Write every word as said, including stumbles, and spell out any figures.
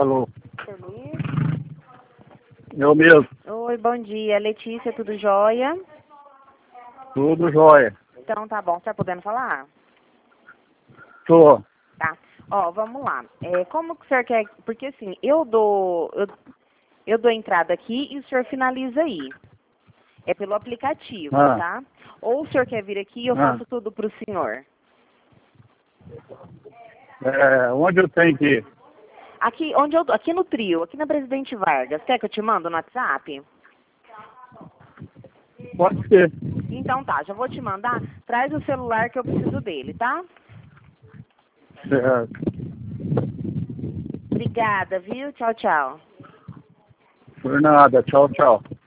Alô. senhor Luiz? Eu mesmo. Oi, bom dia. Letícia, tudo jóia? Tudo jóia. Então tá bom, você tá podendo falar? Tô. Tá. Ó, vamos lá. É, como que o senhor quer... Porque assim, eu dou... Eu, eu dou entrada aqui e o senhor finaliza aí. É pelo aplicativo, Ah. tá? Ou o senhor quer vir aqui e eu Ah. faço tudo pro senhor? É, onde eu tenho que ir? Aqui, onde eu, aqui no trio, aqui na Presidente Vargas. Quer que eu te mando no WhatsApp? Pode ser. Então tá, já vou te mandar. Traz o celular que eu preciso dele, tá? Certo. Obrigada, viu? Tchau, tchau. Por nada. Tchau, tchau.